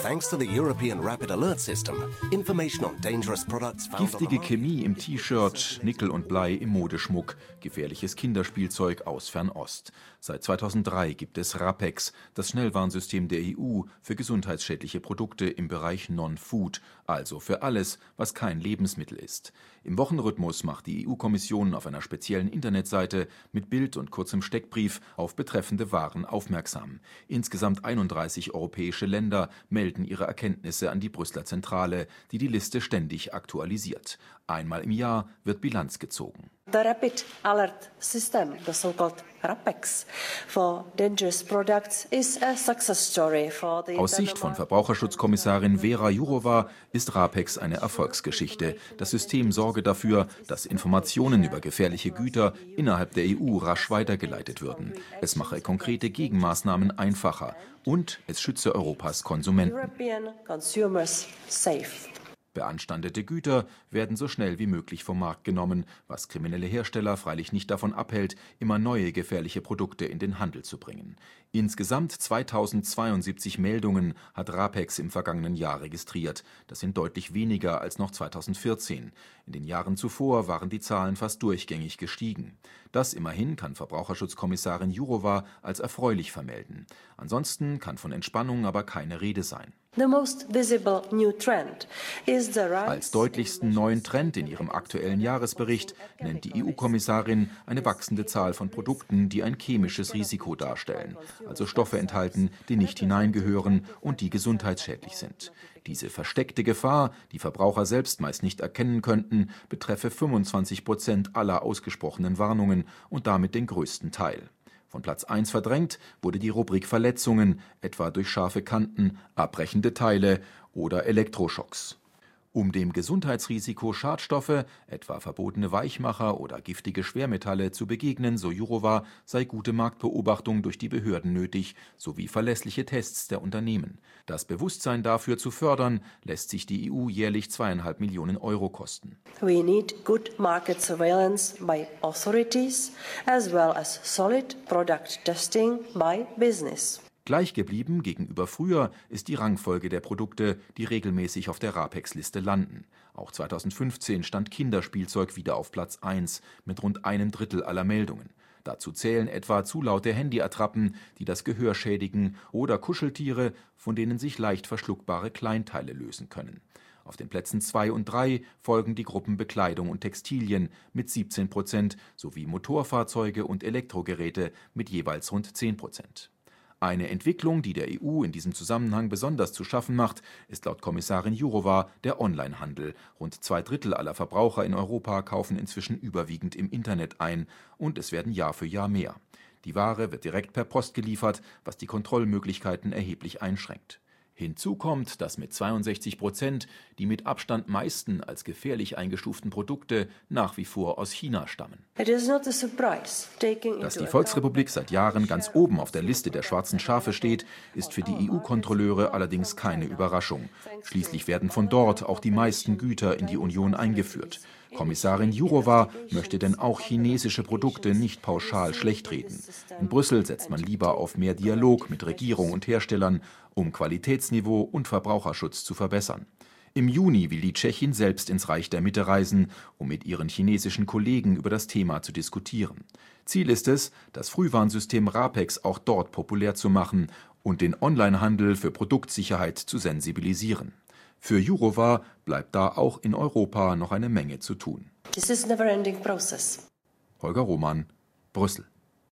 Thanks to the European Rapid Alert System, information on dangerous products found Giftige Chemie im T-Shirt, Nickel und Blei im Modeschmuck, gefährliches Kinderspielzeug aus Fernost. Seit 2003 gibt es RAPEX, das Schnellwarnsystem der EU für gesundheitsschädliche Produkte im Bereich Non-Food, also für alles, was kein Lebensmittel ist. Im Wochenrhythmus macht die EU-Kommission auf einer speziellen Internetseite mit Bild und kurzem Steckbrief auf betreffende Waren aufmerksam. Insgesamt 31 europäische Länder melden ihre Erkenntnisse an die Brüsseler Zentrale, die die Liste ständig aktualisiert. Einmal im Jahr wird Bilanz gezogen. The Rapid Alert System, the so-called RAPEX, for dangerous products is a success story for the Aus Sicht von Verbraucherschutzkommissarin Vera Jourová ist RAPEX eine Erfolgsgeschichte. Das System sorge dafür, dass Informationen über gefährliche Güter innerhalb der EU rasch weitergeleitet würden. Es mache konkrete Gegenmaßnahmen einfacher und es schütze Europas Konsumenten. European consumers safe. Beanstandete Güter werden so schnell wie möglich vom Markt genommen, was kriminelle Hersteller freilich nicht davon abhält, immer neue gefährliche Produkte in den Handel zu bringen. Insgesamt 2072 Meldungen hat RAPEX im vergangenen Jahr registriert. Das sind deutlich weniger als noch 2014. In den Jahren zuvor waren die Zahlen fast durchgängig gestiegen. Das immerhin kann Verbraucherschutzkommissarin Jourová als erfreulich vermelden. Ansonsten kann von Entspannung aber keine Rede sein. The most visible new trend is the rise. Als deutlichsten neuen Trend in ihrem aktuellen Jahresbericht nennt die EU-Kommissarin eine wachsende Zahl von Produkten, die ein chemisches Risiko darstellen, also Stoffe enthalten, die nicht hineingehören und die gesundheitsschädlich sind. Diese versteckte Gefahr, die Verbraucher selbst meist nicht erkennen könnten, betreffe 25% aller ausgesprochenen Warnungen und damit den größten Teil. Von Platz 1 verdrängt wurde die Rubrik Verletzungen, etwa durch scharfe Kanten, abbrechende Teile oder Elektroschocks. Um dem Gesundheitsrisiko Schadstoffe, etwa verbotene Weichmacher oder giftige Schwermetalle, zu begegnen, so Jourová, sei gute Marktbeobachtung durch die Behörden nötig, sowie verlässliche Tests der Unternehmen. Das Bewusstsein dafür zu fördern, lässt sich die EU jährlich 2,5 Millionen Euro kosten. We need good market surveillance by authorities as well as solid product testing by business. Gleich geblieben gegenüber früher ist die Rangfolge der Produkte, die regelmäßig auf der RAPEX-Liste landen. Auch 2015 stand Kinderspielzeug wieder auf Platz 1 mit rund 1/3 aller Meldungen. Dazu zählen etwa zu laute Handyattrappen, die das Gehör schädigen, oder Kuscheltiere, von denen sich leicht verschluckbare Kleinteile lösen können. Auf den Plätzen 2 und 3 folgen die Gruppen Bekleidung und Textilien mit 17% sowie Motorfahrzeuge und Elektrogeräte mit jeweils rund 10%. Eine Entwicklung, die der EU in diesem Zusammenhang besonders zu schaffen macht, ist laut Kommissarin Jourová der Onlinehandel. Rund 2/3 aller Verbraucher in Europa kaufen inzwischen überwiegend im Internet ein und es werden Jahr für Jahr mehr. Die Ware wird direkt per Post geliefert, was die Kontrollmöglichkeiten erheblich einschränkt. Hinzu kommt, dass mit 62% die mit Abstand meisten als gefährlich eingestuften Produkte nach wie vor aus China stammen. It is not a surprise, taking Dass into die account Volksrepublik seit Jahren ganz oben auf der Liste der schwarzen Schafe steht, ist für die EU-Kontrolleure allerdings keine Überraschung. Schließlich werden von dort auch die meisten Güter in die Union eingeführt. Kommissarin Jourová möchte denn auch chinesische Produkte nicht pauschal schlechtreden. In Brüssel setzt man lieber auf mehr Dialog mit Regierung und Herstellern, um Qualitätsniveau und Verbraucherschutz zu verbessern. Im Juni will die Tschechin selbst ins Reich der Mitte reisen, um mit ihren chinesischen Kollegen über das Thema zu diskutieren. Ziel ist es, das Frühwarnsystem RAPEX auch dort populär zu machen und den Onlinehandel für Produktsicherheit zu sensibilisieren. Für Jourová bleibt da auch in Europa noch eine Menge zu tun. This is a never-ending process. Holger Roman, Brüssel.